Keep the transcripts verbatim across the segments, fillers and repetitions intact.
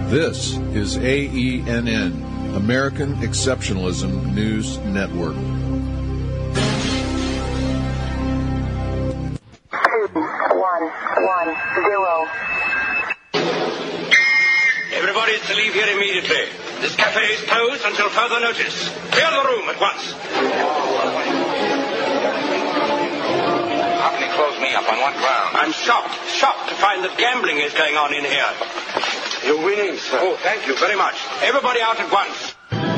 This is A E N N, American Exceptionalism News Network. Two, one, one, zero. Everybody is to leave here immediately. This cafe is closed until further notice. Clear the room at once. How can he close me up? On what ground? I'm shocked, shocked to find that gambling is going on in here. You're winning, sir. Oh, thank you very much. Everybody out at once.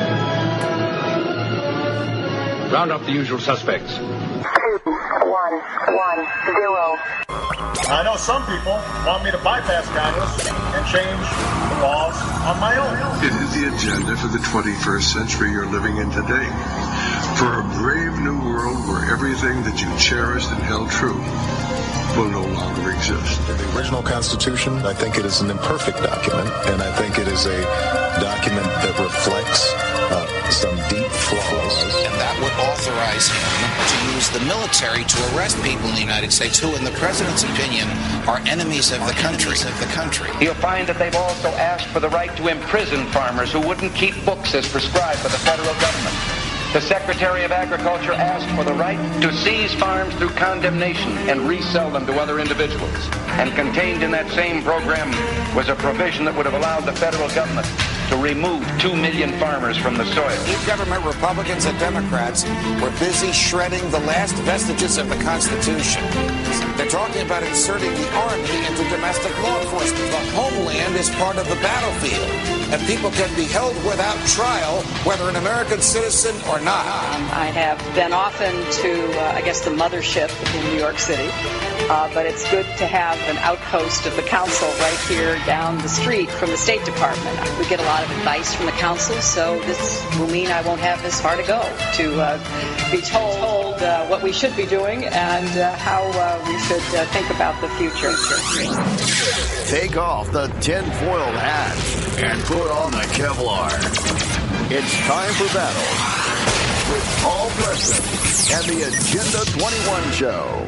Round up the usual suspects. Two, one, one, zero. I know some people want me to bypass Congress and change the laws on my own. It is the agenda for the twenty-first century you're living in today. For a brave new world where everything that you cherished and held true will no longer exist. The original Constitution, I think it is an imperfect document, and I think it is a document that reflects uh, some deep flaws. And that would authorize him to use the military to arrest people in the United States who, in the president's opinion, are enemies of the country. Of the country. You'll find that they've also asked for the right to imprison farmers who wouldn't keep books as prescribed by the federal government. The Secretary of Agriculture asked for the right to seize farms through condemnation and resell them to other individuals. And contained in that same program was a provision that would have allowed the federal government to remove two million farmers from the soil. Each government, Republicans and Democrats, were busy shredding the last vestiges of the Constitution. They're talking about inserting the Army into domestic law enforcement. The homeland is part of the battlefield, and people can be held without trial, whether an American citizen or not. I have been often to, uh, I guess, the mothership in New York City, uh, but it's good to have an outpost of the council right here down the street from the State Department. We get a lot of advice from the council, so this will mean I won't have as far to go to uh, be told uh, what we should be doing and uh, how uh, we should uh, think about the future. Take off the tinfoil hat and put on the Kevlar. It's time for battle with Paul Preston and the Agenda twenty-one Show.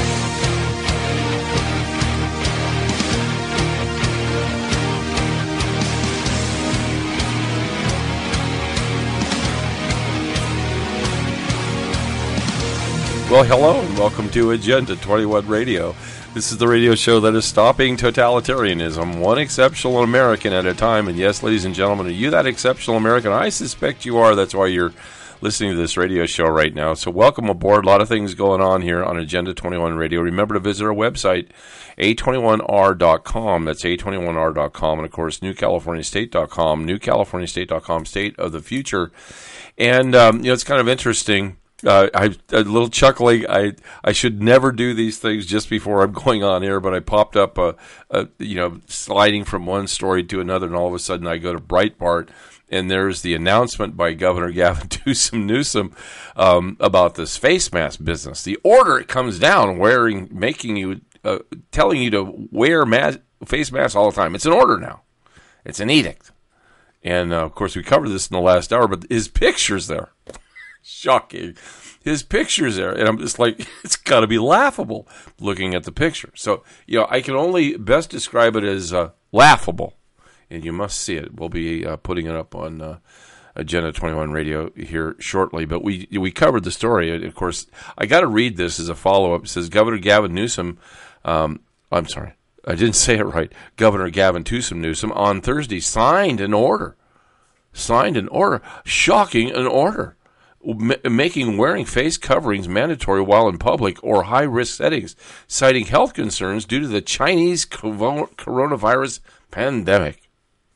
Well, hello, and welcome to Agenda twenty-one Radio. This is the radio show that is stopping totalitarianism, one exceptional American at a time. And yes, ladies and gentlemen, are you that exceptional American? I suspect you are. That's why you're listening to this radio show right now. So welcome aboard. A lot of things going on here on Agenda twenty-one Radio. Remember to visit our website, A twenty-one R dot com. That's A twenty-one R dot com. And, of course, New California State dot com, New California State dot com, State of the Future. And, um, you know, it's kind of interesting. Uh, I a little chuckling. I I should never do these things just before I'm going on air, but I popped up a, a you know sliding from one story to another, and all of a sudden I go to Breitbart, and there's the announcement by Governor Gavin Newsom, Newsom um, about this face mask business. The order it comes down wearing, making you, uh, telling you to wear mas- face masks all the time. It's an order now. It's an edict, and uh, of course we covered this in the last hour. But his picture's there. Shocking. His picture's there. And I'm just like, it's got to be laughable looking at the picture. So, you know, I can only best describe it as uh, laughable. And you must see it. We'll be uh, putting it up on uh, Agenda twenty-one Radio here shortly. But we we covered the story. And of course, I got to read this as a follow-up. It says, Governor Gavin Newsom, um, I'm sorry, I didn't say it right. Governor Gavin Newsom Newsom on Thursday signed an order. Signed an order. Shocking an order. Making wearing face coverings mandatory while in public or high-risk settings, citing health concerns due to the Chinese coronavirus pandemic.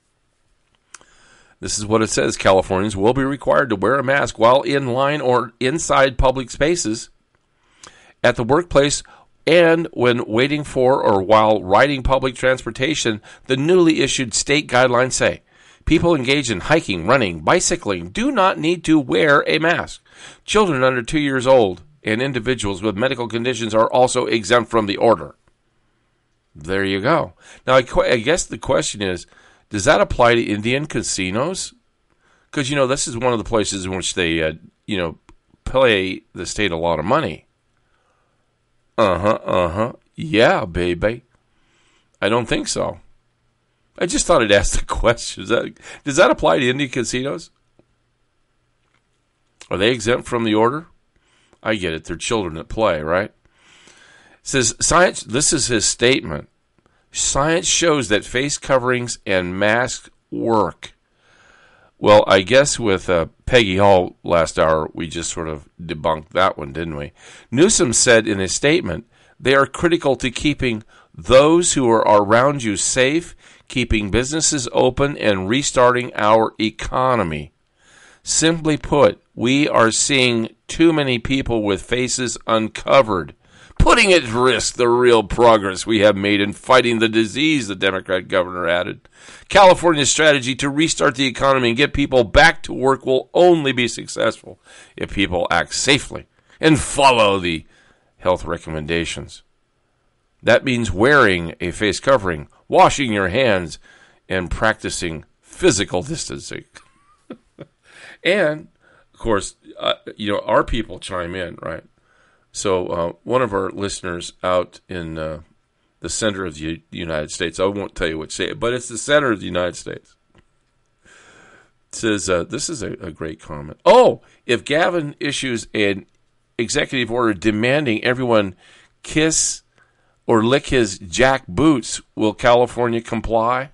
This is what it says. Californians will be required to wear a mask while in line or inside public spaces, at the workplace, and when waiting for or while riding public transportation, the newly issued state guidelines say. People engaged in hiking, running, bicycling do not need to wear a mask. Children under two years old and individuals with medical conditions are also exempt from the order. There you go. Now, I, I guess the question is, does that apply to Indian casinos? Because, you know, this is one of the places in which they, uh, you know, pay the state a lot of money. Uh-huh, uh-huh. Yeah, baby. I don't think so. I just thought I'd ask the question. Does that, does that apply to Indian casinos? Are they exempt from the order? I get it. They're children at play, right? It says, science, this is his statement. Science shows that face coverings and masks work. Well, I guess with uh, Peggy Hall last hour, we just sort of debunked that one, didn't we? Newsom said in his statement, they are critical to keeping those who are around you safe, keeping businesses open, and restarting our economy. Simply put, we are seeing too many people with faces uncovered, putting at risk the real progress we have made in fighting the disease, the Democrat governor added. California's strategy to restart the economy and get people back to work will only be successful if people act safely and follow the health recommendations. That means wearing a face covering, washing your hands, and practicing physical distancing. And, of course, uh, you know, our people chime in, right? So uh, one of our listeners out in uh, the center of the U- United States, I won't tell you which state, but it's the center of the United States, says, uh, this is a, a great comment. Oh, if Gavin issues an executive order demanding everyone kiss or lick his jack boots, will California comply?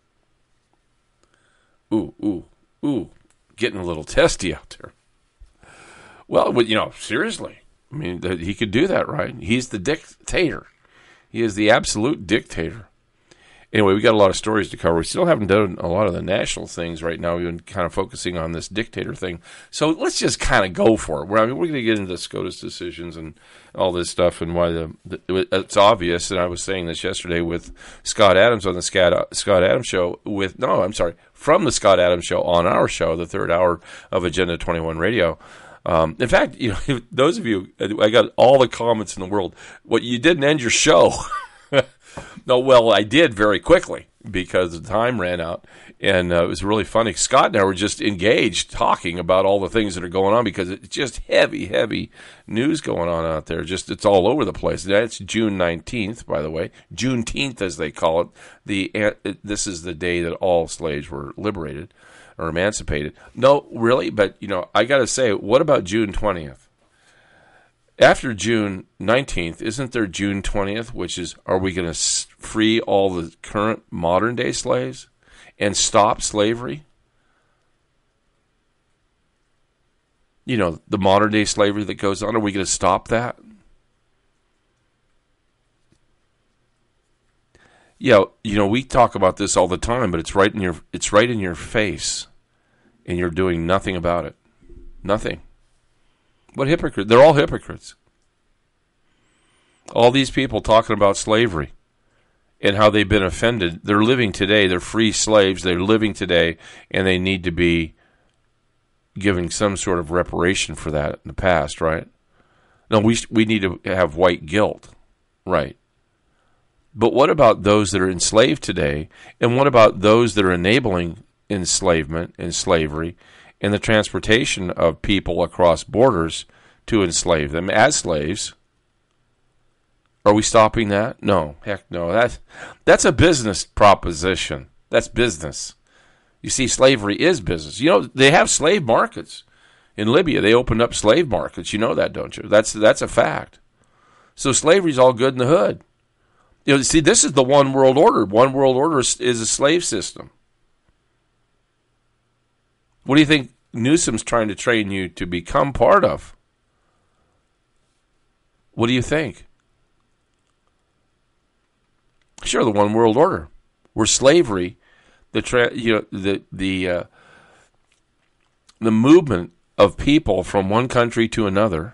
Ooh, ooh, ooh, getting a little testy out there. Well, you know, seriously. I mean, he could do that, right? He's the dictator. He is the absolute dictator. Anyway, we got a lot of stories to cover. We still haven't done a lot of the national things right now. We've been kind of focusing on this dictator thing. So let's just kind of go for it. We're, I mean, we're going to get into the SCOTUS decisions and all this stuff and why the, the it's obvious. And I was saying this yesterday with Scott Adams on the Scott, Scott Adams show. With no, I'm sorry, from the Scott Adams show on our show, the third hour of Agenda twenty-one Radio. Um, in fact, you know, those of you, I got all the comments in the world. What, you didn't end your show? No, well, I did very quickly because the time ran out, and uh, it was really funny. Scott and I were just engaged talking about all the things that are going on because it's just heavy, heavy news going on out there. Just it's all over the place. That's June nineteenth, by the way, Juneteenth as they call it. The uh, this is the day that all slaves were liberated or emancipated. No, really, but you know, I got to say, what about June twentieth? After June nineteenth, isn't there June twentieth, which is, are we going to free all the current modern-day slaves and stop slavery? You know, the modern-day slavery that goes on, are we going to stop that? Yeah, you know, we talk about this all the time, but it's right in your it's right in your face, and you're doing nothing about it. Nothing. What hypocrite? They're all hypocrites. All these people talking about slavery and how they've been offended. They're living today. They're free slaves. They're living today, and they need to be giving some sort of reparation for that in the past, right? No, we we need to have white guilt, right? But what about those that are enslaved today, and what about those that are enabling enslavement and slavery and the transportation of people across borders to enslave them as slaves? Are we stopping that? No, heck no. That's, that's a business proposition. That's business. You see, slavery is business. You know, they have slave markets. In Libya, they opened up slave markets. You know that, don't you? That's, that's a fact. So slavery's all good in the hood. You know, see, this is the one world order. One world order is, is a slave system. What do you think Newsom's trying to train you to become part of? What do you think? Sure, the one world order, where slavery, the tra- you know the the uh, the movement of people from one country to another,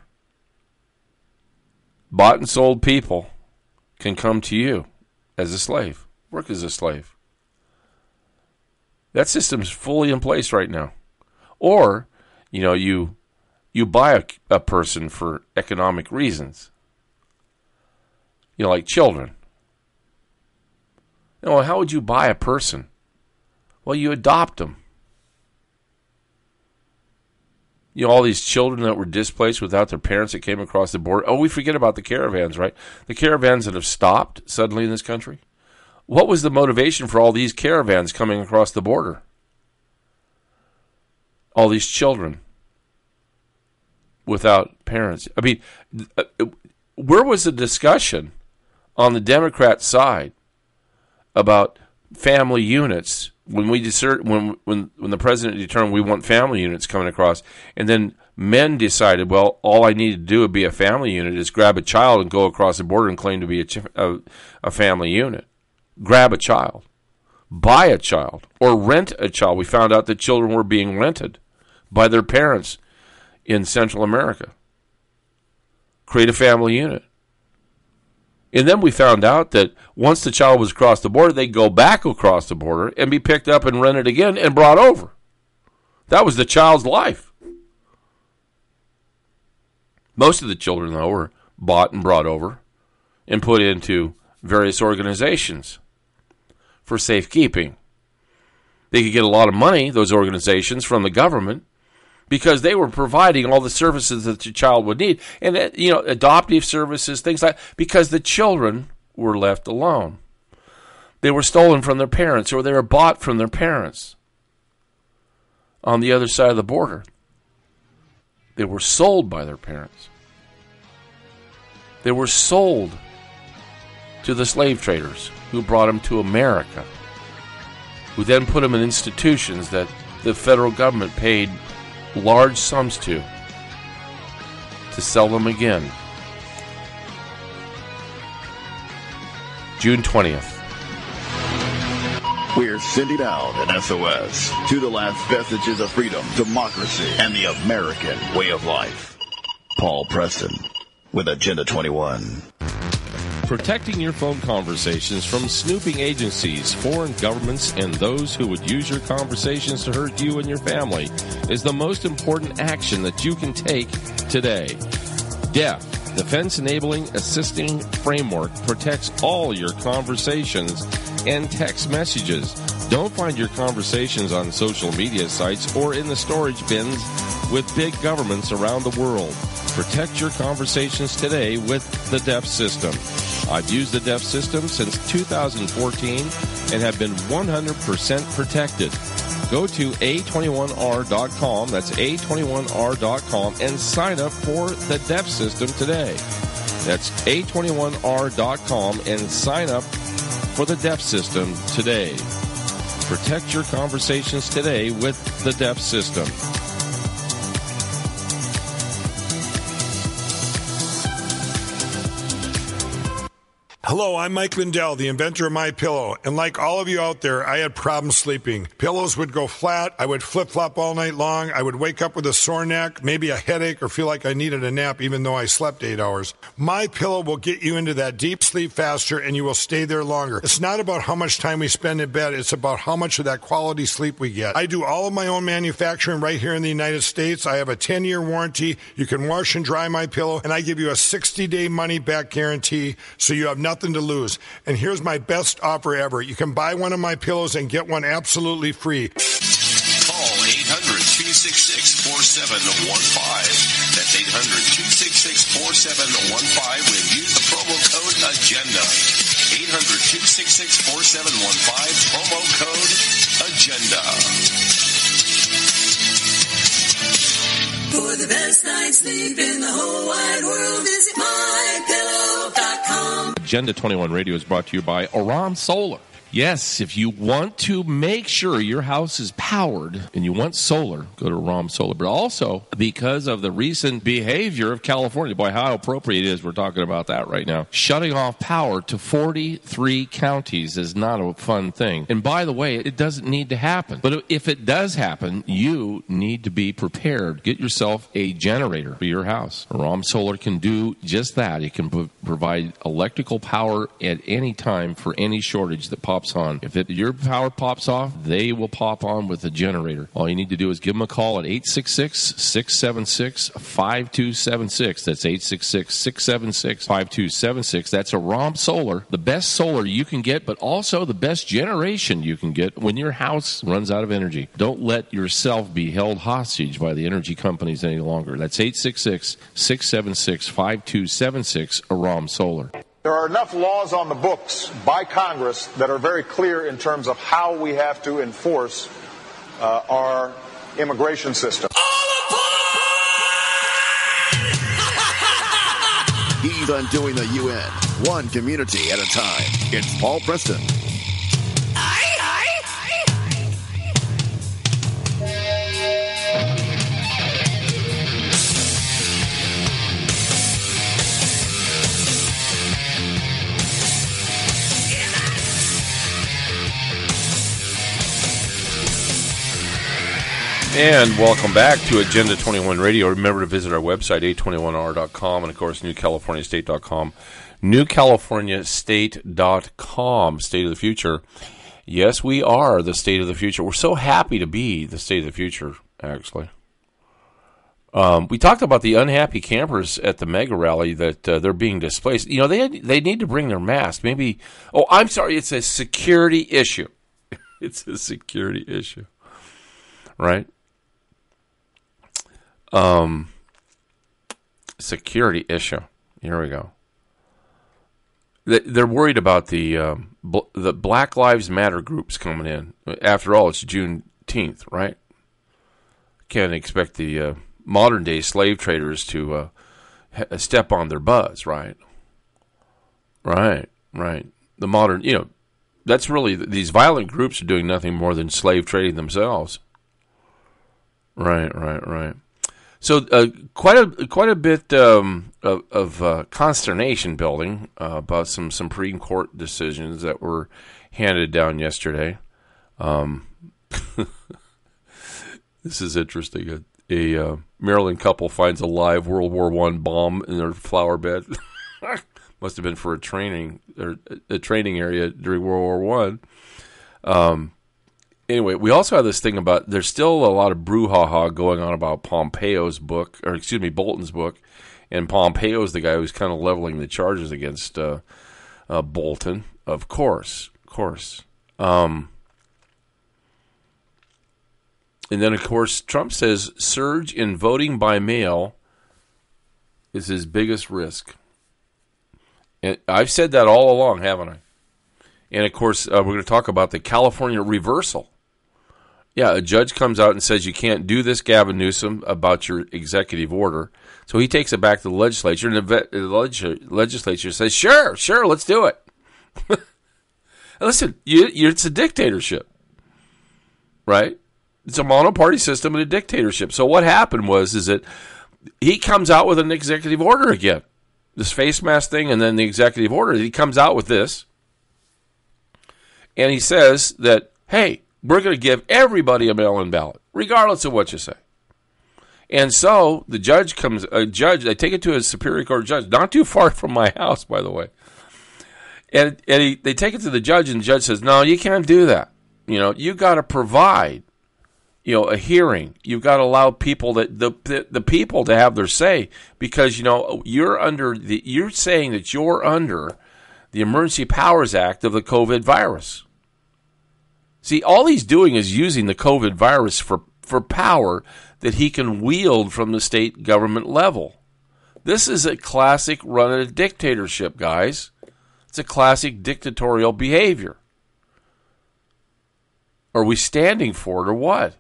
bought and sold people, can come to you as a slave, work as a slave. That system's fully in place right now. Or, you know, you you buy a, a person for economic reasons. You know, like children. You know, how would you buy a person? Well, you adopt them. You know, all these children that were displaced without their parents that came across the border. Oh, we forget about the caravans, right? The caravans that have stopped suddenly in this country. what was the motivation for all these caravans coming across the border? All these children without parents. I mean, where was the discussion on the Democrat side about family units when we desert, when when when the president determined we want family units coming across, and then men decided, well, all I need to do to be a family unit is grab a child and go across the border and claim to be a, a, a family unit. Grab a child, buy a child, or rent a child. We found out that children were being rented by their parents in Central America. Create a family unit. And then we found out that once the child was across the border, they'd go back across the border and be picked up and rented again and brought over. That was the child's life. Most of the children, though, were bought and brought over and put into various organizations for safekeeping. They could get a lot of money, those organizations, from the government because they were providing all the services that the child would need. And, you know, adoptive services, things like that, because the children were left alone. They were stolen from their parents or they were bought from their parents on the other side of the border. They were sold by their parents. They were sold to the slave traders who brought them to America, who then put them in institutions that the federal government paid large sums to, to sell them again. June twentieth. We're sending out an S O S to the last vestiges of freedom, democracy, and the American way of life. Paul Preston with Agenda twenty-one. Protecting your phone conversations from snooping agencies, foreign governments, and those who would use your conversations to hurt you and your family is the most important action that you can take today. D E F, Defense Enabling Assisting Framework, protects all your conversations and text messages. Don't find your conversations on social media sites or in the storage bins with big governments around the world. Protect your conversations today with the D E F system. I've used the D E F system since two thousand fourteen and have been one hundred percent protected. Go to A twenty-one R dot com, that's A twenty-one R dot com, and sign up for the D E F system today. That's A twenty-one R dot com and sign up for the D E F system today. Protect your conversations today with the D E F system. Hello, I'm Mike Lindell, the inventor of MyPillow, and like all of you out there, I had problems sleeping. Pillows would go flat, I would flip-flop all night long, I would wake up with a sore neck, maybe a headache, or feel like I needed a nap even though I slept eight hours. MyPillow will get you into that deep sleep faster and you will stay there longer. It's not about how much time we spend in bed, it's about how much of that quality sleep we get. I do all of my own manufacturing right here in the United States. I have a ten-year warranty. You can wash and dry MyPillow, and I give you a sixty-day money-back guarantee, so you have nothing to lose. And here's my best offer ever. You can buy one of my pillows and get one absolutely free. Call eight hundred, two six six, four seven one five. That's eight hundred, two six six, four seven one five and use the promo code AGENDA. eight hundred, two six six, four seven one five, promo code AGENDA. For the best night's sleep in the whole wide world, visit my pillow dot com. Agenda twenty-one Radio is brought to you by Aram Solar. Yes, if you want to make sure your house is powered and you want solar, go to Aram Solar. But also, because of the recent behavior of California, boy, how appropriate it is we're talking about that right now. Shutting off power to forty-three counties is not a fun thing. And by the way, it doesn't need to happen. But if it does happen, you need to be prepared. Get yourself a generator for your house. Aram Solar can do just that. It can p- provide electrical power at any time for any shortage that pops on. If it, your power pops off, they will pop on with a generator. All you need to do is give them a call at eight six six, six seven six, five two seven six. That's eight six six, six seven six, five two seven six. That's Aram Solar, the best solar you can get, but also the best generation you can get when your house runs out of energy. Don't let yourself be held hostage by the energy companies any longer. That's eight six six, six seven six, five two seven six, Aram Solar. There are enough laws on the books by Congress that are very clear in terms of how we have to enforce uh, our immigration system. He's undoing the U N, one community at a time. It's Paul Preston. And welcome back to Agenda twenty-one Radio. Remember to visit our website, A twenty-one R dot com, and, of course, New California State dot com. New California State dot com, State of the Future. Yes, we are the State of the Future. We're so happy to be the State of the Future, actually. Um, we talked about the unhappy campers at the mega rally that uh, they're being displaced. You know, they had, they need to bring their masks. Maybe, oh, I'm sorry, it's a security issue. It's a security issue, right? Um, security issue. Here we go. They're worried about the um, bl- the Black Lives Matter groups coming in. After all, it's Juneteenth, right? Can't expect the uh, modern day slave traders to uh, ha- step on their buzz, right? Right, right. The modern, you know, that's really, these violent groups are doing nothing more than slave trading themselves. Right, right, right. So uh, quite a quite a bit um, of, of uh, consternation building uh, about some Supreme Court decisions that were handed down yesterday. Um, this is interesting. A, a uh, Maryland couple finds a live World War One bomb in their flower bed. Must have been for a training or a training area during World War One. Um, Anyway, we also have this thing about, there's still a lot of brouhaha going on about Pompeo's book, or excuse me, Bolton's book, and Pompeo's the guy who's kind of leveling the charges against uh, uh, Bolton, of course, of course. Um, and then, of course, Trump says surge in voting by mail is his biggest risk. And I've said that all along, haven't I? And, of course, uh, we're going to talk about the California reversal. Yeah, a judge comes out and says you can't do this, Gavin Newsom, about your executive order. So he takes it back to the legislature, and the, the leg- legislature says, sure, sure, let's do it. Listen, you, you, it's a dictatorship, right? It's a monoparty system and a dictatorship. So what happened was is that he comes out with an executive order again, this face mask thing, and then the executive order. He comes out with this, and he says that, hey, we're going to give everybody a mail-in ballot, regardless of what you say. And so the judge comes, a judge, they take it to a Superior Court judge, not too far from my house, by the way. And, and he, they take it to the judge, and the judge says, no, you can't do that. You know, you got to provide, you know, a hearing. You've got to allow people that the, the the people to have their say, because, you know, you're under the, you're saying that you're under the Emergency Powers Act of the COVID virus. See, all he's doing is using the COVID virus for, for power that he can wield from the state government level. This is a classic run of a dictatorship, guys. It's a classic dictatorial behavior. Are we standing for it or what?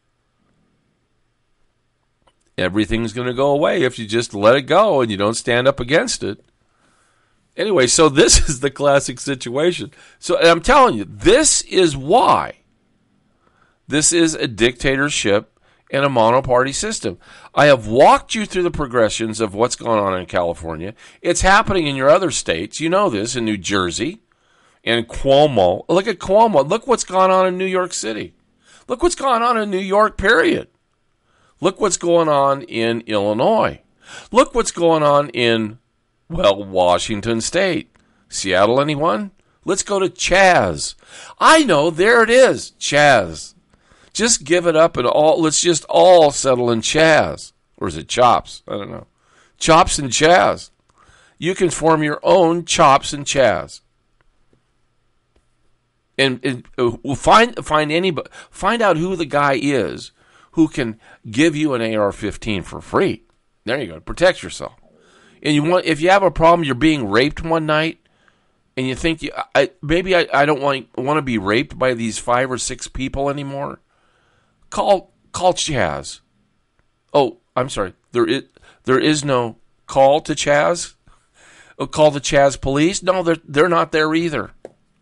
Everything's going to go away if you just let it go and you don't stand up against it. Anyway, so this is the classic situation. So and I'm telling you, this is why. This is a dictatorship and a monoparty system. I have walked you through the progressions of what's going on in California. It's happening in your other states. You know this, in New Jersey and Cuomo. Look at Cuomo. Look what's gone on in New York City. Look what's gone on in New York, period. Look what's going on in Illinois. Look what's going on in, well, Washington State. Seattle, anyone? Let's go to Chaz. I know, there it is, Chaz. Just give it up and all, let's just all settle in Chaz. Or is it Chops? I don't know. Chops and Chaz. You can form your own Chops and Chaz. And, and uh, we'll find find anybody, find out who the guy is who can give you an A R fifteen for free. There you go. Protect yourself. And you want, if you have a problem, you're being raped one night, and you think, you, I, maybe I, I don't want, want to be raped by these five or six people anymore, call call Chaz. Oh, I'm sorry. There is, there is no call to Chaz? Oh, call the Chaz police? No, they're, they're not there either.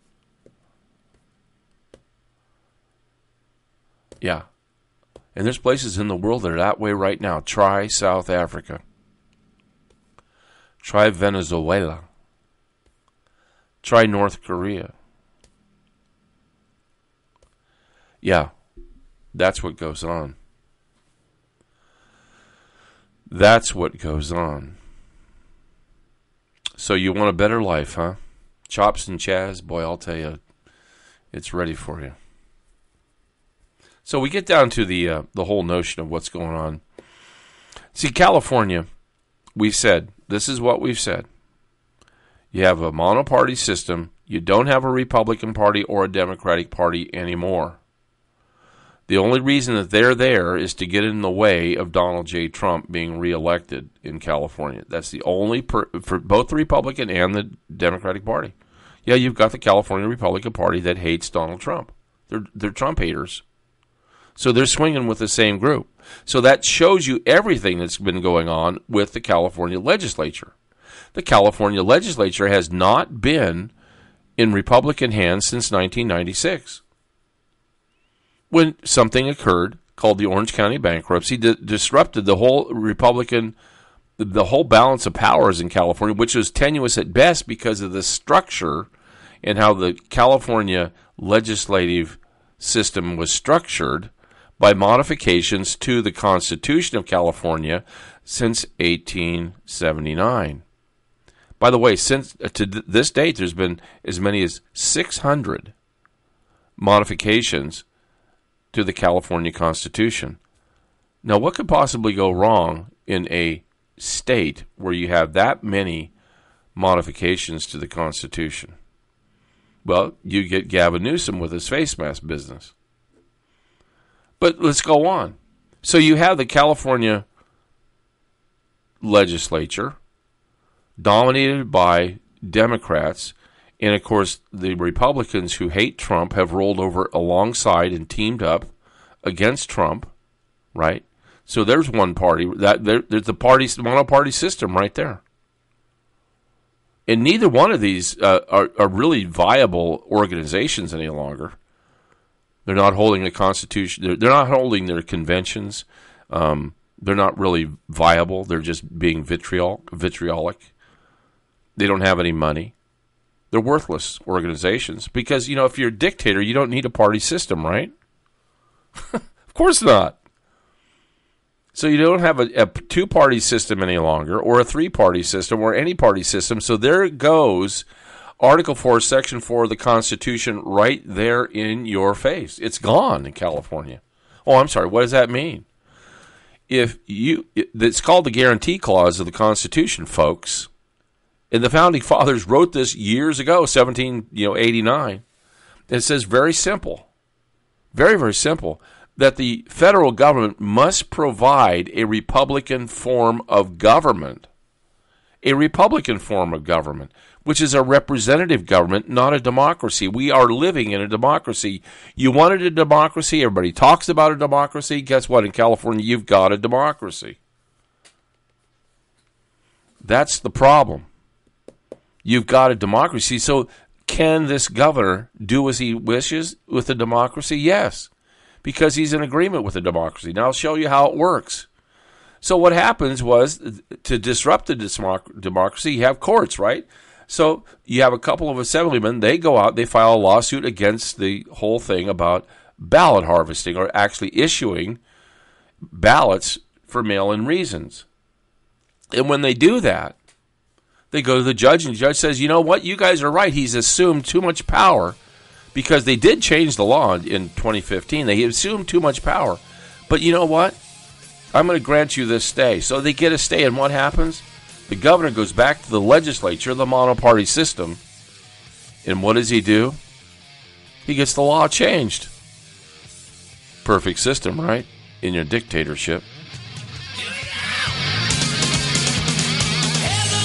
Yeah. And there's places in the world that are that way right now. Try South Africa. Try Venezuela. Try North Korea. Yeah, that's what goes on. That's what goes on. So you want a better life, huh? Chops and Chaz, boy, I'll tell you, it's ready for you. So we get down to the uh, the whole notion of what's going on. See, California, we've said, this is what we've said. You have a monoparty system. You don't have a Republican Party or a Democratic Party anymore. The only reason that they're there is to get in the way of Donald J. Trump being reelected in California. That's the only, per, for both the Republican and the Democratic Party. Yeah, you've got the California Republican Party that hates Donald Trump. They're, they're Trump haters. So they're swinging with the same group. So that shows you everything that's been going on with the California legislature. The California legislature has not been in Republican hands since nineteen ninety-six. When something occurred called the Orange County bankruptcy that disrupted the whole Republican, the whole balance of powers in California, which was tenuous at best because of the structure and how the California legislative system was structured by modifications to the Constitution of California since eighteen seventy-nine. By the way, since to this date, there's been as many as six hundred modifications to the California Constitution. Now, what could possibly go wrong in a state where you have that many modifications to the Constitution? Well, you get Gavin Newsom with his face mask business. But let's go on. So you have the California legislature dominated by Democrats, and of course the Republicans who hate Trump have rolled over alongside and teamed up against Trump, right? So there's one party that there, there's the party monoparty system right there, and neither one of these uh, are, are really viable organizations any longer. They're not holding a constitution. They're, they're not holding their conventions. Um, they're not really viable. They're just being vitriol, vitriolic. They don't have any money. They're worthless organizations because, you know, if you're a dictator, you don't need a party system, right? Of course not. So you don't have a, a two-party system any longer or a three-party system or any party system. So there goes Article four, Section four of the Constitution right there in your face. It's gone in California. Oh, I'm sorry. What does that mean? If you, it's called the Guarantee Clause of the Constitution, folks. And the Founding Fathers wrote this years ago, seventeen eighty-nine. It says very simple, very, very simple, that the federal government must provide a Republican form of government, a Republican form of government, which is a representative government, not a democracy. We are living in a democracy. You wanted a democracy. Everybody talks about a democracy. Guess what? In California, you've got a democracy. That's the problem. You've got a democracy. So can this governor do as he wishes with the democracy? Yes, because he's in agreement with the democracy. Now I'll show you how it works. So what happens was, to disrupt the democracy, you have courts, right? So you have a couple of assemblymen. They go out, they file a lawsuit against the whole thing about ballot harvesting or actually issuing ballots for mail-in reasons. And when they do that, they go to the judge, and the judge says, you know what, you guys are right. He's assumed too much power, because they did change the law in twenty fifteen. They assumed too much power. But you know what? I'm going to grant you this stay. So they get a stay, and what happens? The governor goes back to the legislature, the monoparty system, and what does he do? He gets the law changed. Perfect system, right? In your dictatorship.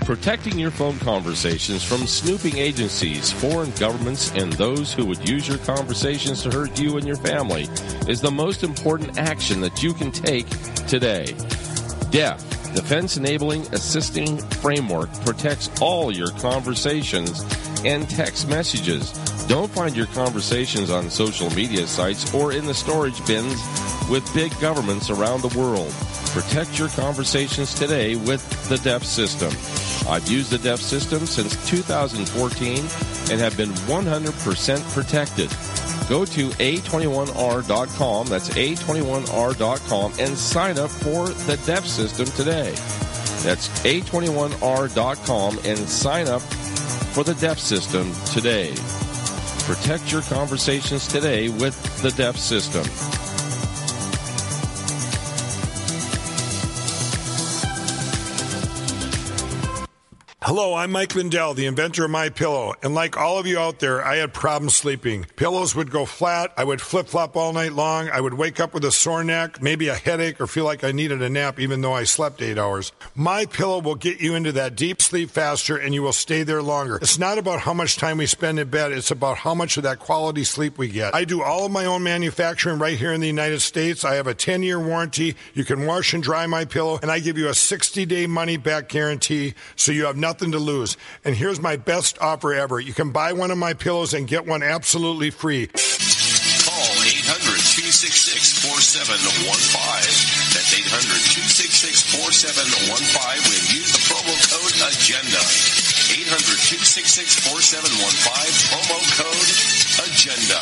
Protecting your phone conversations from snooping agencies, foreign governments, and those who would use your conversations to hurt you and your family is the most important action that you can take today. D E F, Defense Enabling Assisting Framework, protects all your conversations and text messages. Don't find your conversations on social media sites or in the storage bins with big governments around the world. Protect your conversations today with the D E F system. I've used the D E F system since two thousand fourteen and have been one hundred percent protected. Go to A twenty-one R dot com, that's A twenty-one R dot com, and sign up for the D E F system today. That's A twenty-one R dot com and sign up for the D E F system today. Protect your conversations today with the D E F system. Hello, I'm Mike Lindell, the inventor of MyPillow, and like all of you out there, I had problems sleeping. Pillows would go flat, I would flip-flop all night long, I would wake up with a sore neck, maybe a headache, or feel like I needed a nap even though I slept eight hours. MyPillow will get you into that deep sleep faster, and you will stay there longer. It's not about how much time we spend in bed, it's about how much of that quality sleep we get. I do all of my own manufacturing right here in the United States. I have a ten-year warranty. You can wash and dry MyPillow, and I give you a sixty-day money-back guarantee, so you have nothing to lose. And here's my best offer ever. You can buy one of my pillows and get one absolutely free. Call eight hundred, two six six, four seven one five. That's eight hundred, two six six, four seven one five and use the promo code AGENDA. eight hundred, two six six, four seven one five, promo code AGENDA.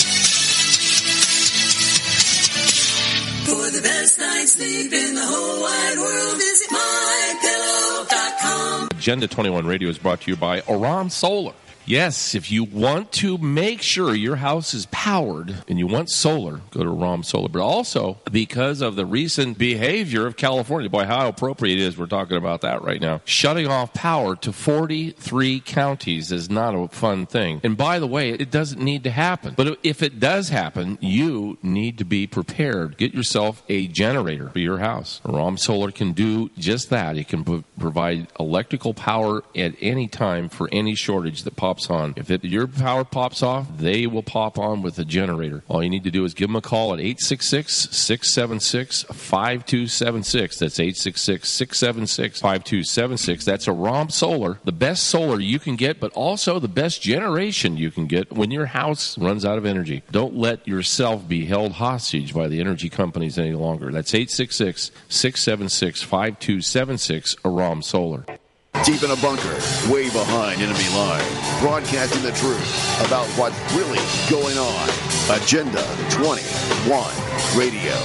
For the best night's sleep in the whole wide world, visit my pillow dot com. Agenda twenty-one Radio is brought to you by Aram Solar. Yes, if you want to make sure your house is powered and you want solar, go to Aram Solar. But also, because of the recent behavior of California, boy, how appropriate it is we're talking about that right now. Shutting off power to forty-three counties is not a fun thing. And by the way, it doesn't need to happen. But if it does happen, you need to be prepared. Get yourself a generator for your house. Aram Solar can do just that. It can p- provide electrical power at any time for any shortage that pops on. If it, your power pops off, they will pop on with a generator. All you need to do is give them a call at eight six six, six seven six, five two seven six. That's eight six six, six seven six, five two seven six. That's Aram Solar, the best solar you can get, but also the best generation you can get when your house runs out of energy. Don't let yourself be held hostage by the energy companies any longer. That's eight six six, six seven six, five two seven six, Aram Solar. Deep in a bunker, way behind enemy lines, broadcasting the truth about what's really going on. Agenda twenty-one Radio.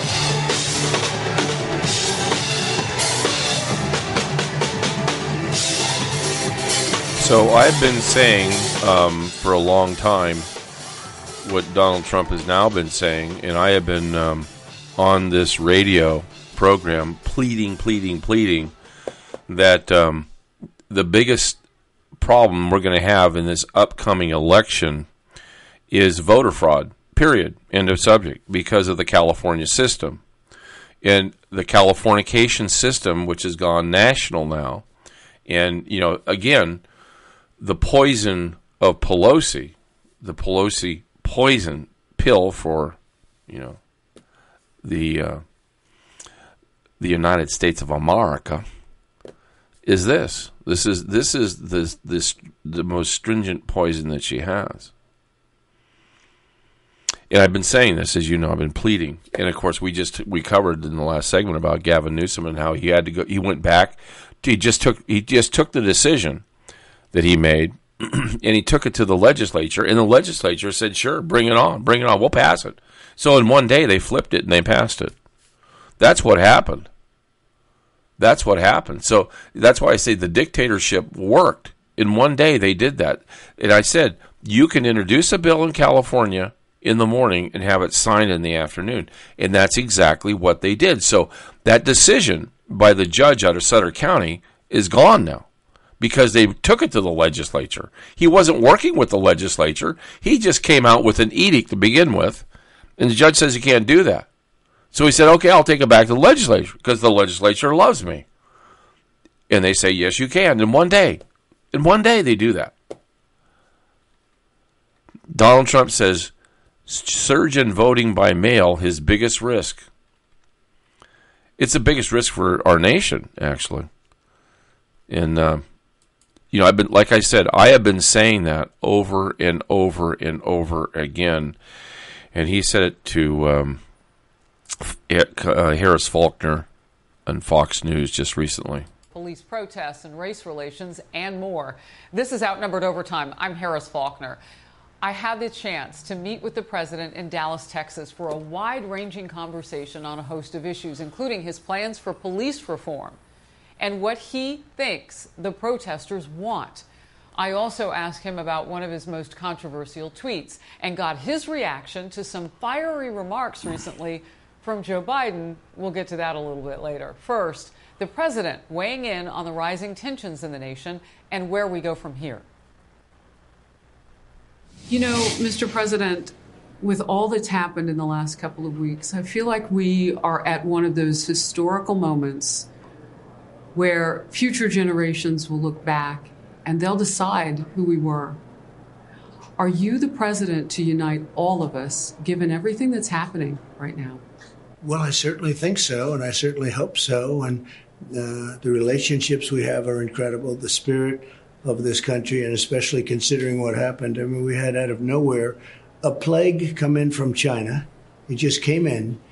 So I've been saying um, for a long time what Donald Trump has now been saying, and I have been um, on this radio program pleading, pleading, pleading that um, the biggest problem we're going to have in this upcoming election is voter fraud, period, end of subject, because of the California system. And the Californication system, which has gone national now, and, you know, again, the poison of Pelosi, the Pelosi poison pill for, you know, the uh, the United States of America, is this. This is this is this this the most stringent poison that she has. And I've been saying this, as you know, I've been pleading. And of course, we just we covered in the last segment about Gavin Newsom and how he had to go. He went back. He just took he just took the decision that he made, and he took it to the legislature. And the legislature said, "Sure, bring it on, bring it on. We'll pass it." So in one day, they flipped it and they passed it. That's what happened. That's what happened. So that's why I say the dictatorship worked. In one day, they did that. And I said, you can introduce a bill in California in the morning and have it signed in the afternoon. And that's exactly what they did. So that decision by the judge out of Sutter County is gone now because they took it to the legislature. He wasn't working with the legislature. He just came out with an edict to begin with, and the judge says he can't do that. So he said, okay, I'll take it back to the legislature because the legislature loves me. And they say, yes, you can. In one day. In one day, they do that. Donald Trump says, surge in voting by mail, his biggest risk. It's the biggest risk for our nation, actually. And, uh, you know, I've been, like I said, I have been saying that over and over and over again. And he said it to um, uh, Harris Faulkner on Fox News just recently. Police protests and race relations and more. This is Outnumbered Overtime. I'm Harris Faulkner. I had the chance to meet with the president in Dallas, Texas, for a wide-ranging conversation on a host of issues, including his plans for police reform and what he thinks the protesters want. I also asked him about one of his most controversial tweets and got his reaction to some fiery remarks recently from Joe Biden. We'll get to that a little bit later. First, the president weighing in on the rising tensions in the nation and where we go from here. You know, Mister President, with all that's happened in the last couple of weeks, I feel like we are at one of those historical moments where future generations will look back and they'll decide who we were. Are you the president to unite all of us, given everything that's happening right now? Well, I certainly think so, and I certainly hope so. And uh, the relationships we have are incredible. The spirit of this country, and especially considering what happened. I mean, we had out of nowhere a plague come in from China. It just came in,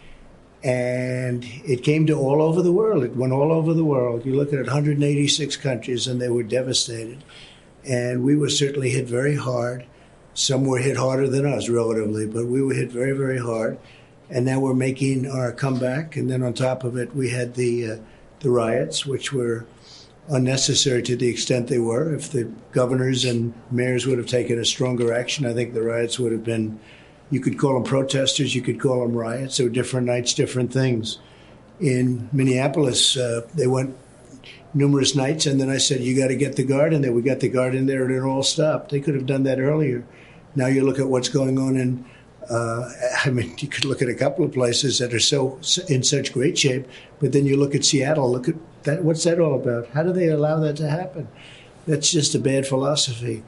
and it came to all over the world. It went all over the world. You look at it, one hundred eighty-six countries, and they were devastated. And we were certainly hit very hard. Some were hit harder than us, relatively, but we were hit very, very hard. And now we're making our comeback. And then on top of it, we had the uh, the riots, which were unnecessary to the extent they were. If the governors and mayors would have taken a stronger action, I think the riots would have been, you could call them protesters, you could call them riots. They were different nights, different things. In Minneapolis, uh, they went numerous nights, and then I said, you got to get the guard in there. We got the guard in there, and it all stopped. They could have done that earlier. Now you look at what's going on in, uh, I mean, you could look at a couple of places that are so in such great shape, but then you look at Seattle, look at that. What's that all about? How do they allow that to happen? That's just a bad philosophy.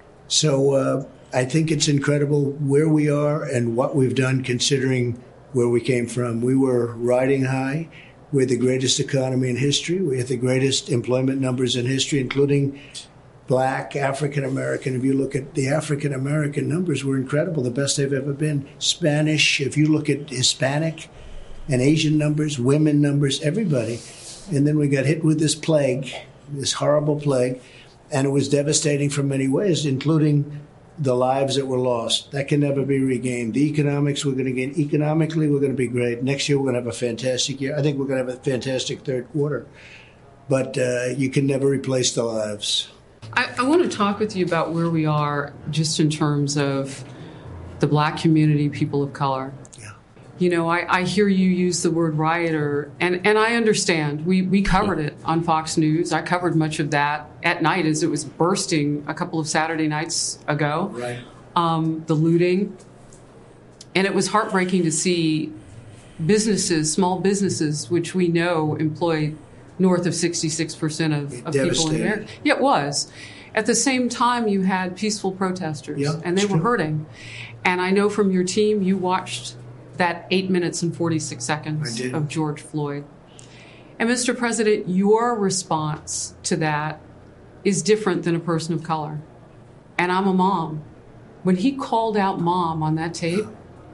So uh, I think it's incredible where we are and what we've done considering where we came from. We were riding high. We're the greatest economy in history. We had the greatest employment numbers in history, including Black, African-American. If you look at the African-American numbers, were incredible, the best they've ever been. Spanish, if you look at Hispanic and Asian numbers, women numbers, everybody. And then we got hit with this plague, this horrible plague, and it was devastating from many ways, including the lives that were lost. That can never be regained. The economics we're going to gain, economically we're going to be great. Next year we're going to have a fantastic year. I think we're going to have a fantastic third quarter. But uh, you can never replace the lives. I, I want to talk with you about where we are just in terms of the Black community, people of color. Yeah. You know, I, I hear you use the word rioter, and, and I understand. We, we covered it on Fox News. I covered much of that at night as it was bursting a couple of Saturday nights ago. Right. Um, the looting. And it was heartbreaking to see businesses, small businesses, which we know employ north of sixty-six percent of, of people in America. Yeah, it was. At the same time, you had peaceful protesters, yeah, and they were true. hurting. And I know from your team, you watched that eight minutes and forty-six seconds of George Floyd. And Mister President, your response to that is different than a person of color. And I'm a mom. When he called out mom on that tape,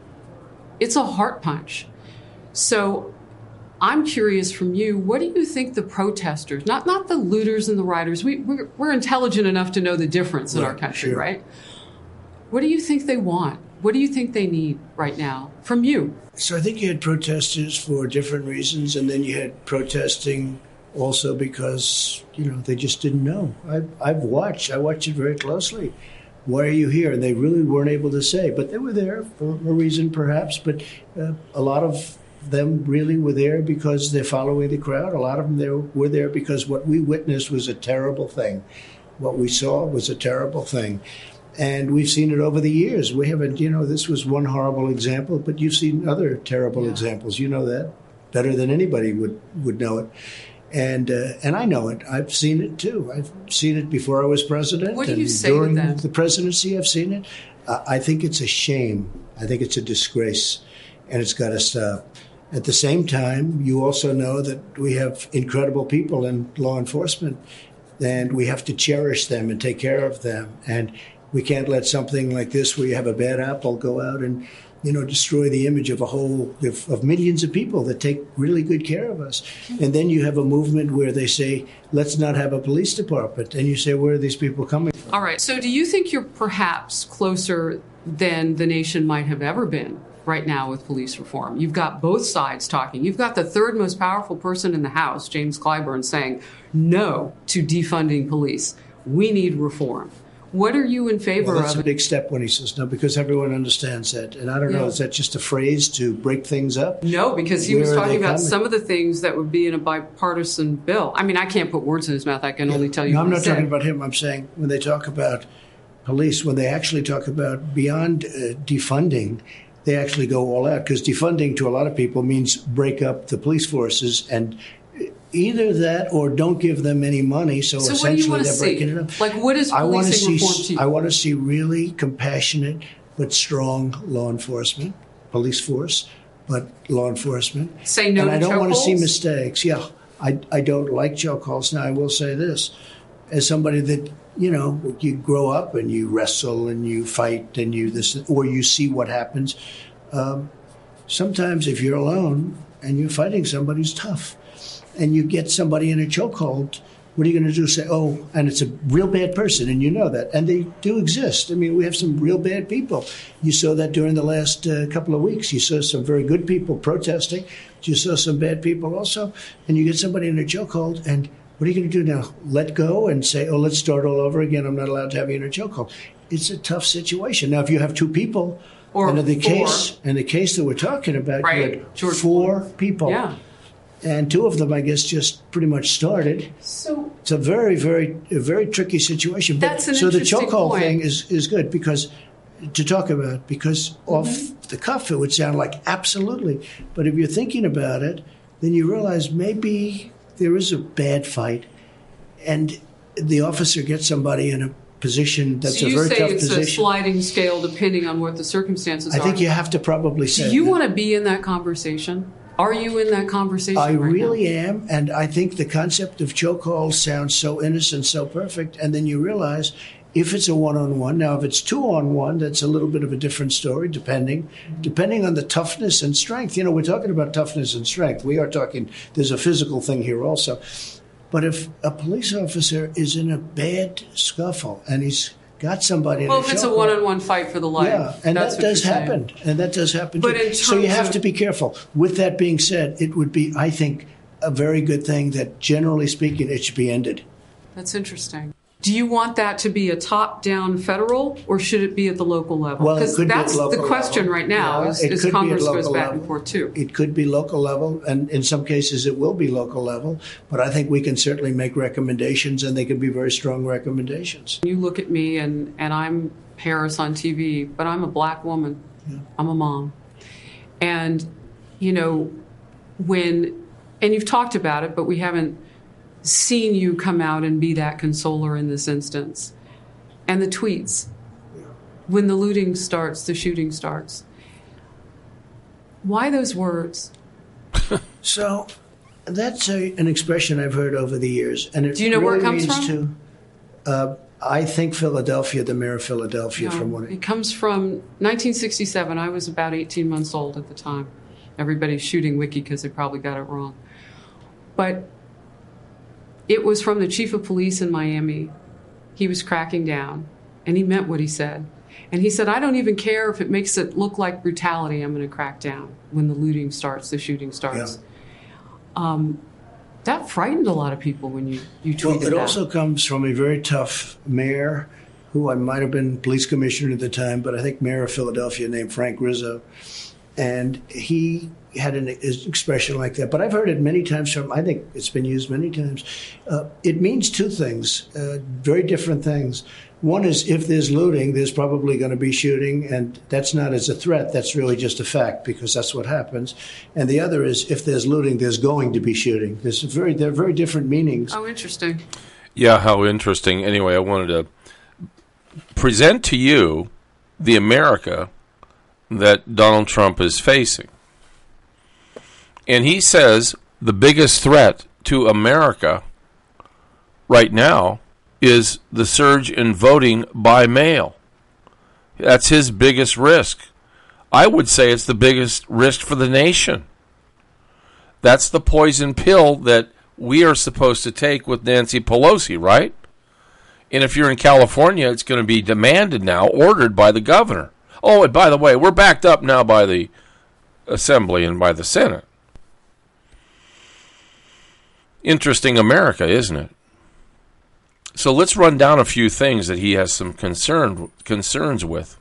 it's a heart punch. So I'm curious from you, what do you think the protesters, not not the looters and the rioters, we, we're, we're intelligent enough to know the difference in right, our country, sure. right? What do you think they want? What do you think they need right now from you? So I think you had protesters for different reasons, and then you had protesting also because, you know, they just didn't know. I've, I've watched, I watched it very closely. Why are you here? And they really weren't able to say, but they were there for a reason perhaps, but uh, a lot of them really were there because they're following the crowd. A lot of them there were there because what we witnessed was a terrible thing. What we saw was a terrible thing. And we've seen it over the years. We haven't, you know, this was one horrible example, but you've seen other terrible yeah. examples. You know that better than anybody would, would know it. And uh, and I know it. I've seen it too. I've seen it before I was president. What do and you say during to them? the presidency, I've seen it. Uh, I think it's a shame. I think it's a disgrace, and it's got to stop. At the same time, you also know that we have incredible people in law enforcement, and we have to cherish them and take care of them. And we can't let something like this, where you have a bad apple, go out and, you know, destroy the image of a whole, of, of millions of people that take really good care of us. And then you have a movement where they say, let's not have a police department. And you say, where are these people coming from? All right. So do you think you're perhaps closer than the nation might have ever been right now with police reform? You've got both sides talking. You've got the third most powerful person in the House, James Clyburn, saying no to defunding police. We need reform. What are you in favor well, that's of? That's a big step when he says no, because everyone understands that. And I don't yeah. know, is that just a phrase to break things up? No, because he Where was talking about coming? some of the things that would be in a bipartisan bill. I mean, I can't put words in his mouth. I can yeah. only tell you no, what I'm he not said. talking about him. I'm saying when they talk about police, when they actually talk about beyond uh, defunding, they actually go all out. Because defunding to a lot of people means break up the police forces, and either that or don't give them any money. So, so essentially, what do you they're see? breaking it up. Like, what is I want to policing see. reform to you? I want to see really compassionate but strong law enforcement, police force, but law enforcement. Say no and to I don't want to see chokeholds? mistakes. Yeah, I I don't like chokeholds. Now I will say this, as somebody that, you know, you grow up and you wrestle and you fight and you this, or you see what happens. Um, sometimes if you're alone and you're fighting somebody who's tough, and you get somebody in a chokehold, what are you going to do? Say, oh, and it's a real bad person, and you know that. And they do exist. I mean, we have some real bad people. You saw that during the last uh, couple of weeks. You saw some very good people protesting. You saw some bad people also. And you get somebody in a chokehold, and what are you going to do now? Let go and say, oh, let's start all over again. I'm not allowed to have you in a chokehold. It's a tough situation. Now, if you have two people, or and in the four. case, in the case that we're talking about, right. you had George four people. Yeah. And two of them, I guess, just pretty much started. So it's a very, very, a very tricky situation. But, That's an so the interesting chokehold point. thing is, is good because to talk about because Mm-hmm. off the cuff it would sound like absolutely. But if you're thinking about it, then you realize maybe there is a bad fight, and the officer gets somebody in a position that's so a you very say tough it's position. a sliding scale depending on what the circumstances I are. think you have to probably say. Do you that. want to be in that conversation? Are you in that conversation? I right really now? am, and I think the concept of chokehold sounds so innocent, so perfect, and then you realize if it's a one-on-one, now if it's two-on-one, that's a little bit of a different story, depending, depending on the toughness and strength. You know, we're talking about toughness and strength. We are talking, there's a physical thing here also. But if a police officer is in a bad scuffle and he's got somebody in Well, a if it's a chokehold, one-on-one fight for the life. yeah, and that's that what does you're saying. happen, and that does happen. But too. in So you terms have of- to be careful. With that being said, it would be, I think, a very good thing that, generally speaking, it should be ended. That's interesting. Do you want that to be a top-down federal, or should it be at the local level? Well, it Because could be at that's local the question level. right now. Yeah, is, it is could be at Congress goes local back level. and forth too. It could be local level, and in some cases it will be local level. But I think we can certainly make recommendations, and they can be very strong recommendations. You look at me, and, and I'm Paris on T V, but I'm a black woman. Yeah. I'm a mom. And, you know, when, and you've talked about it, but we haven't seen you come out and be that consoler in this instance. And the tweets. When the looting starts, the shooting starts. Why those words? So that's a, an expression I've heard over the years. And it Do you know really where it comes means from? To, uh, I think Philadelphia, the mayor of Philadelphia, No, from what it comes from nineteen sixty-seven. I was about eighteen months old at the time. Everybody's shooting Wiki because they probably got it wrong. But it was from the chief of police in Miami. He was cracking down, and he meant what he said. And he said, I don't even care if it makes it look like brutality, I'm going to crack down when the looting starts, the shooting starts. Yeah. Um, that frightened a lot of people when you, you tweeted well, it that. also comes from a very tough mayor who I might have been police commissioner at the time, but I think mayor of Philadelphia named Frank Rizzo. And he had an expression like that. But I've heard it many times from, I think it's been used many times. Uh, it means two things, uh, very different things. One is if there's looting, there's probably going to be shooting, and that's not as a threat. That's really just a fact because that's what happens. And the other is if there's looting, there's going to be shooting. There's very, there are very different meanings. Oh, interesting. Yeah, how interesting. Anyway, I wanted to present to you the America that Donald Trump is facing. And he says the biggest threat to America right now is the surge in voting by mail. That's his biggest risk. I would say it's the biggest risk for the nation. That's the poison pill that we are supposed to take with Nancy Pelosi, right? And if you're in California, it's going to be demanded now, ordered by the governor. Oh, and by the way, we're backed up now by the Assembly and by the Senate. Interesting America, isn't it? So let's run down a few things that he has some concern, concerns with.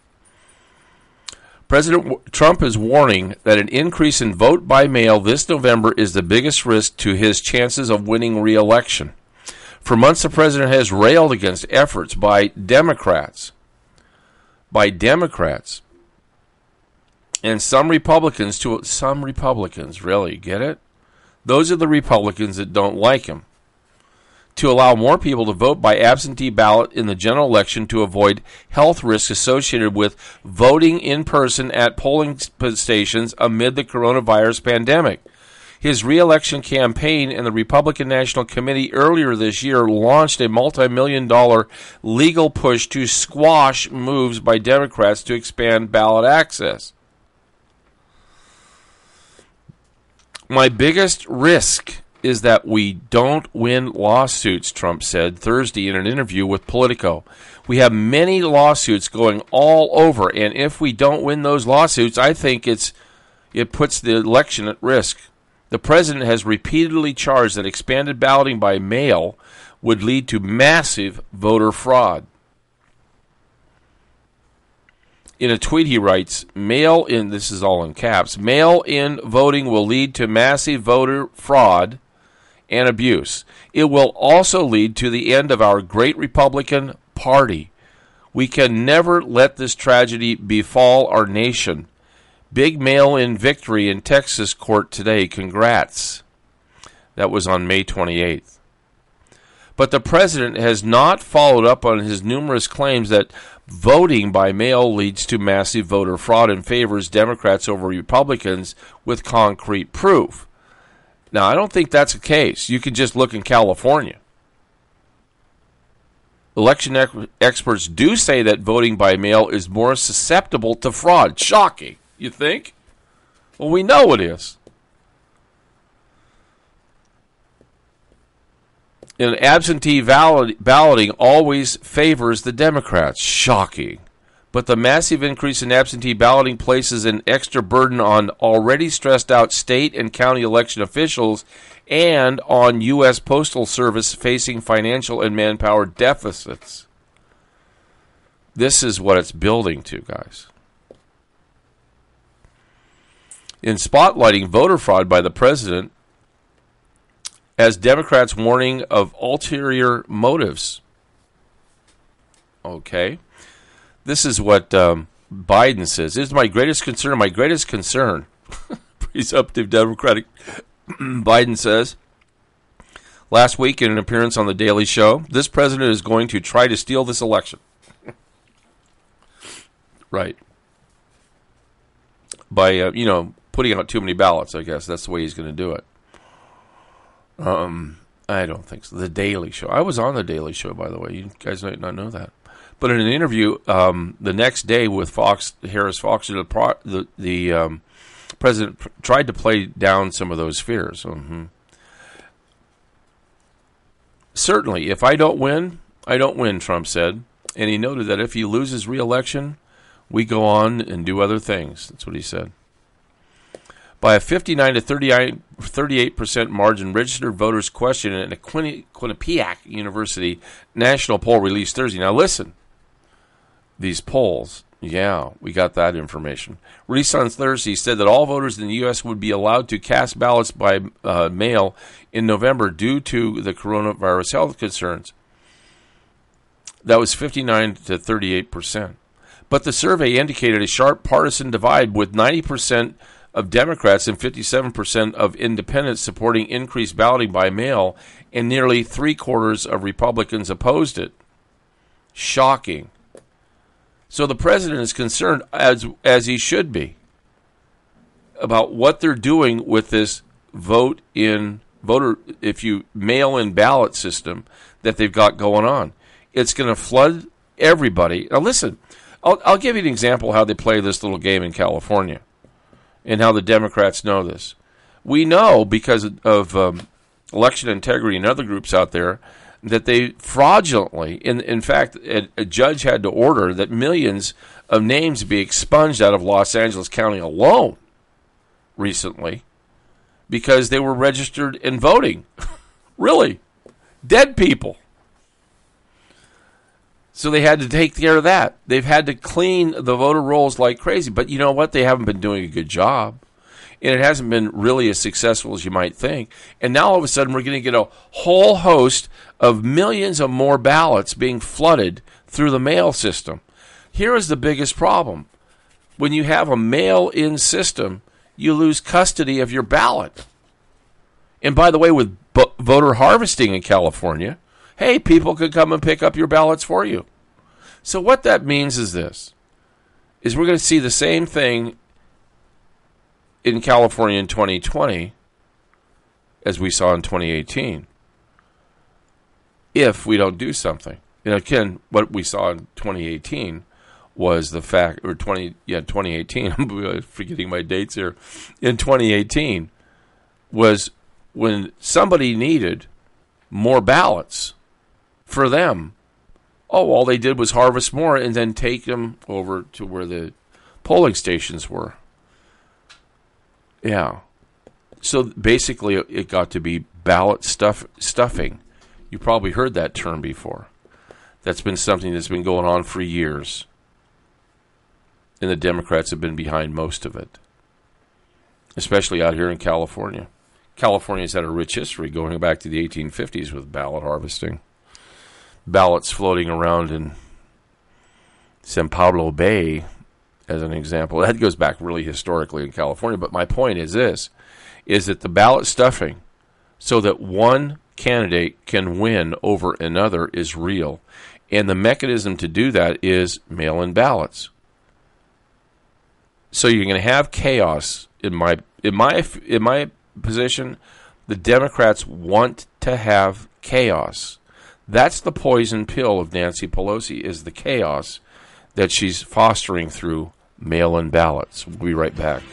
President Trump is warning that an increase in vote by mail this November is the biggest risk to his chances of winning re-election. For months, the president has railed against efforts by Democrats, by Democrats, and some Republicans to some Republicans, really, get it? Those are the Republicans that don't like him. To allow more people to vote by absentee ballot in the general election to avoid health risks associated with voting in person at polling stations amid the coronavirus pandemic. His re-election campaign and the Republican National Committee earlier this year launched a multi-million dollar legal push to squash moves by Democrats to expand ballot access. My biggest risk is that we don't win lawsuits, Trump said Thursday in an interview with Politico. We have many lawsuits going all over, and if we don't win those lawsuits, I think it's it puts the election at risk. The president has repeatedly charged that expanded balloting by mail would lead to massive voter fraud. In a tweet, he writes, mail-in, this is all in caps, mail-in voting will lead to massive voter fraud and abuse. It will also lead to the end of our great Republican Party. We can never let this tragedy befall our nation. Big mail-in victory in Texas court today. Congrats. That was on May twenty-eighth. But the president has not followed up on his numerous claims that voting by mail leads to massive voter fraud and favors Democrats over Republicans with concrete proof. Now, I don't think that's the case. You can just look in California. Election ex- experts do say that voting by mail is more susceptible to fraud. Shocking, you think? Well, we know it is. And absentee balloting always favors the Democrats. Shocking. But the massive increase in absentee balloting places an extra burden on already stressed out state and county election officials and on U S Postal Service facing financial and manpower deficits. This is what it's building to, guys. In spotlighting voter fraud by the president, as Democrats warning of ulterior motives. Okay. This is what um, Biden says. This is my greatest concern. My greatest concern. Presumptive Democratic Biden says last week in an appearance on The Daily Show, this president is going to try to steal this election. Right. By, uh, you know, putting out too many ballots, I guess. That's the way he's going to do it. Um, I don't think so. The Daily Show. I was on The Daily Show, by the way. You guys might not know that. But in an interview um, the next day with Fox, Harris Fox, the, the, the um, president pr- tried to play down some of those fears. Mm-hmm. Certainly, if I don't win, I don't win, Trump said. And he noted that if he loses re-election, we go on and do other things. That's what he said. By a fifty-nine to thirty-eight percent margin, registered voters questioned in a Quinnipiac University national poll released Thursday. Now listen, these polls, yeah, we got that information. Released on Thursday said that all voters in the U S would be allowed to cast ballots by uh, mail in November due to the coronavirus health concerns. That was fifty-nine to thirty-eight percent. But the survey indicated a sharp partisan divide, with ninety percent of Democrats and fifty-seven percent of independents supporting increased balloting by mail, and nearly three-quarters of Republicans opposed it. Shocking. So the president is concerned, as as he should be, about what they're doing with this vote in voter, if you mail in ballot system that they've got going on. It's going to flood everybody. Now listen, I'll, I'll give you an example how they play this little game in California and how the Democrats know this. We know because of um, election integrity and other groups out there that they fraudulently, in, in fact, a, a judge had to order that millions of names be expunged out of Los Angeles County alone recently because they were registered and voting. Really. Dead people. So they had to take care of that. They've had to clean the voter rolls like crazy. But you know what? They haven't been doing a good job. And it hasn't been really as successful as you might think. And now all of a sudden we're going to get a whole host of millions of more ballots being flooded through the mail system. Here is the biggest problem. When you have a mail-in system, you lose custody of your ballot. And by the way, with bo- voter harvesting in California, hey, people could come and pick up your ballots for you. So what that means is this, is we're going to see the same thing in California in twenty twenty as we saw in twenty eighteen if we don't do something. And again, what we saw in twenty eighteen was the fact, or twenty, yeah, twenty eighteen, I'm forgetting my dates here, in twenty eighteen was when somebody needed more ballots for them. Oh, all they did was harvest more and then take them over to where the polling stations were. Yeah. So basically it got to be ballot stuff stuffing. You probably heard that term before. That's been something that's been going on for years. And the Democrats have been behind most of it, especially out here in California. California's had a rich history going back to the eighteen fifties with ballot harvesting. Ballots floating around in San Pablo Bay, as an example. That goes back really historically in California. But my point is this, is that the ballot stuffing, so that one candidate can win over another, is real. And the mechanism to do that is mail-in ballots. So you're going to have chaos. In my in my in my position, the Democrats want to have chaos. That's the poison pill of Nancy Pelosi, is the chaos that she's fostering through mail-in ballots. We'll be right back.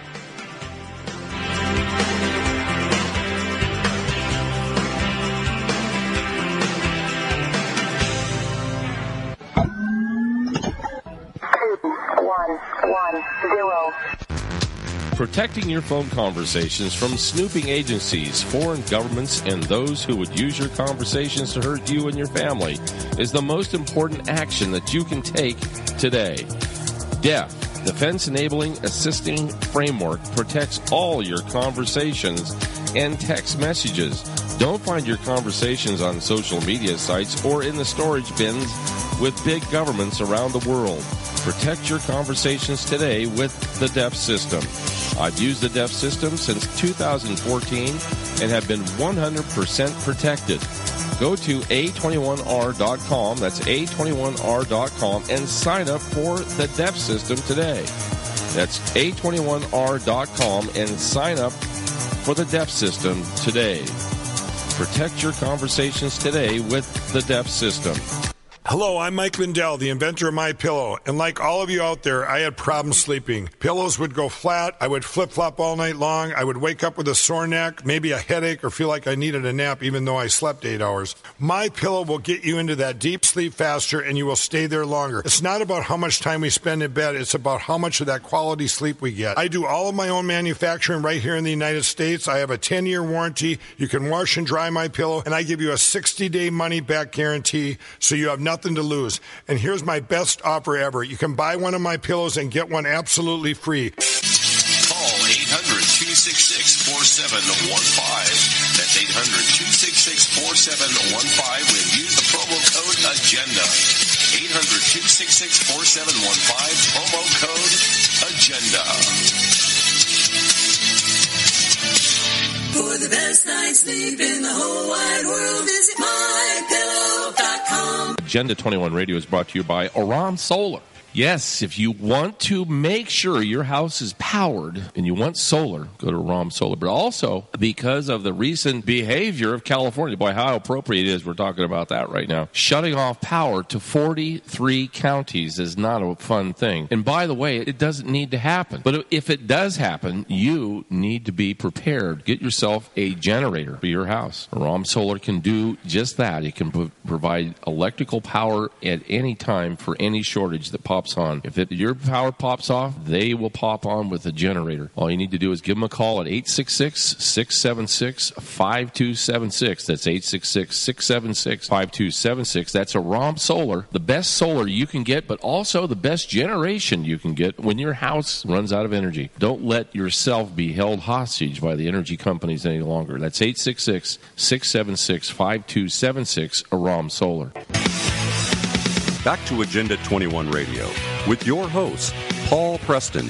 Two, one, one, zero. Protecting your phone conversations from snooping agencies, foreign governments, and those who would use your conversations to hurt you and your family is the most important action that you can take today. D E F, Defense Enabling Assisting Framework, protects all your conversations and text messages. Don't find your conversations on social media sites or in the storage bins with big governments around the world. Protect your conversations today with the D E F system. I've used the D E F system since two thousand fourteen and have been one hundred percent protected. Go to A twenty-one R dot com, that's A twenty-one R dot com, and sign up for the D E F system today. That's A twenty-one R dot com and sign up for the D E F system today. Protect your conversations today with the D E F system. Hello, I'm Mike Lindell, the inventor of MyPillow, and like all of you out there, I had problems sleeping. Pillows would go flat, I would flip-flop all night long, I would wake up with a sore neck, maybe a headache, or feel like I needed a nap even though I slept eight hours. MyPillow will get you into that deep sleep faster and you will stay there longer. It's not about how much time we spend in bed, it's about how much of that quality sleep we get. I do all of my own manufacturing right here in the United States. I have a ten-year warranty. You can wash and dry MyPillow, and I give you a sixty-day money-back guarantee, so you have nothing to lose. And here's my best offer ever. You can buy one of my pillows and get one absolutely free. Call eight hundred, two six six, four seven one five. That's eight hundred, two six six, four seven one five when use the promo code AGENDA. eight hundred, two six six, four seven one five, promo code AGENDA. For the best night's sleep in the whole wide world, visit my pillow dot com. Agenda twenty-one Radio is brought to you by Aram Solar. Yes, if you want to make sure your house is powered and you want solar, go to Aram Solar. But also, because of the recent behavior of California, boy, how appropriate it is we're talking about that right now. Shutting off power to forty-three counties is not a fun thing. And by the way, it doesn't need to happen. But if it does happen, you need to be prepared. Get yourself a generator for your house. Aram Solar can do just that. It can pro- provide electrical power at any time for any shortage that pops on. If it, your power pops off, they will pop on with a generator. All you need to do is give them a call at eight six six, six seven six, five two seven six. That's eight six six, six seven six, five two seven six. That's Aram Solar, the best solar you can get, but also the best generation you can get when your house runs out of energy. Don't let yourself be held hostage by the energy companies any longer. That's eight six six, six seven six, five two seven six, Aram Solar. Back to Agenda twenty-one Radio with your host, Paul Preston.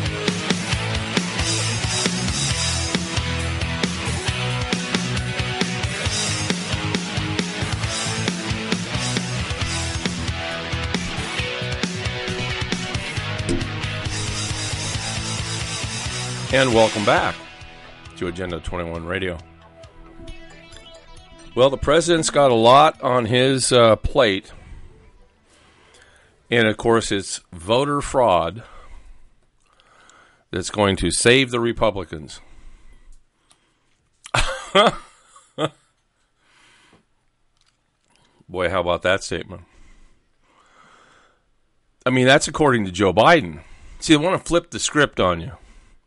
And welcome back to Agenda twenty-one Radio. Well, the president's got a lot on his uh, plate. And, of course, it's voter fraud that's going to save the Republicans. Boy, how about that statement? I mean, that's according to Joe Biden. See, they want to flip the script on you.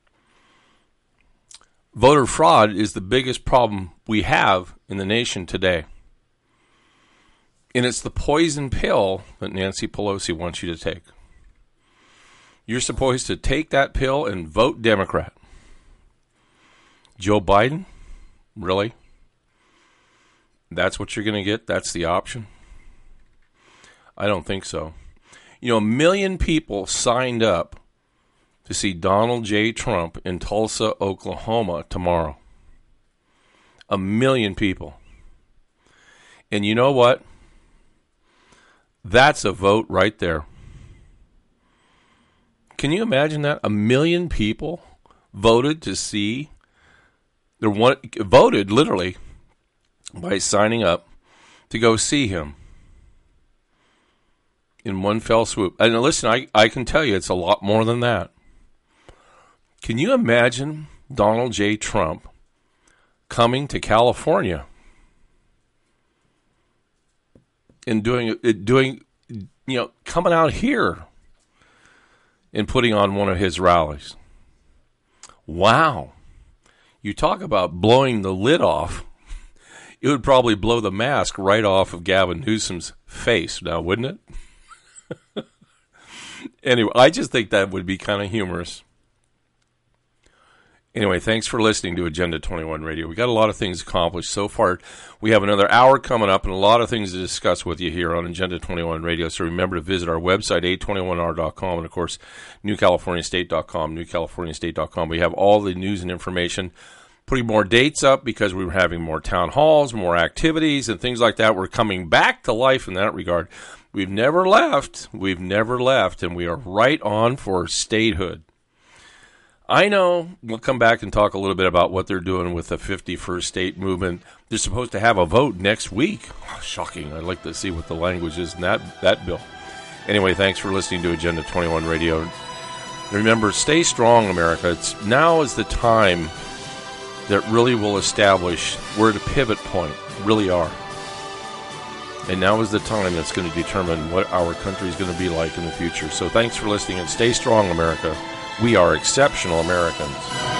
Voter fraud is the biggest problem we have in the nation today. And it's the poison pill that Nancy Pelosi wants you to take. You're supposed to take that pill and vote Democrat. Joe Biden? Really? That's what you're going to get? That's the option? I don't think so. You know, a million people signed up to see Donald J. Trump in Tulsa, Oklahoma tomorrow. A million people. And you know what? That's a vote right there. Can you imagine that? A million people voted to see, they one, voted literally by signing up to go see him in one fell swoop. And listen, I, I can tell you it's a lot more than that. Can you imagine Donald J. Trump coming to California and doing doing you know coming out here and putting on one of his rallies? Wow. You talk about blowing the lid off. It would probably blow the mask right off of Gavin Newsom's face now, wouldn't it? Anyway, I just think that would be kind of humorous. Anyway, thanks for listening to Agenda twenty-one Radio. We got a lot of things accomplished so far. We have another hour coming up and a lot of things to discuss with you here on Agenda twenty-one Radio. So remember to visit our website, A twenty-one R dot com, and, of course, New California State dot com, New California State dot com. We have all the news and information, putting more dates up because we were having more town halls, more activities, and things like that. We're coming back to life in that regard. We've never left. We've never left, and we are right on for statehood. I know we'll come back and talk a little bit about what they're doing with the fifty-first state movement. They're supposed to have a vote next week. Oh, shocking. I'd like to see what the language is in that, that bill. Anyway, thanks for listening to Agenda twenty-one Radio. Remember, stay strong, America. It's now is the time that really will establish where the pivot point really are. And now is the time that's going to determine what our country is going to be like in the future. So thanks for listening, and stay strong, America. We are exceptional Americans.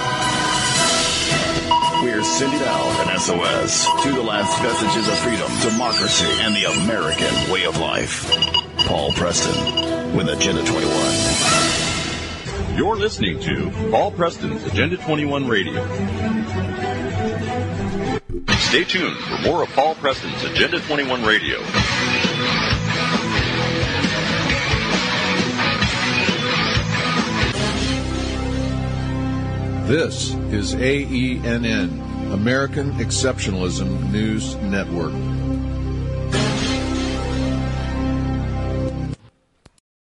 We're sending out an S O S to the last vestiges of freedom, democracy, and the American way of life. Paul Preston with Agenda twenty-one. You're listening to Paul Preston's Agenda twenty-one Radio. Stay tuned for more of Paul Preston's Agenda twenty-one Radio. This is A E N N, American Exceptionalism News Network.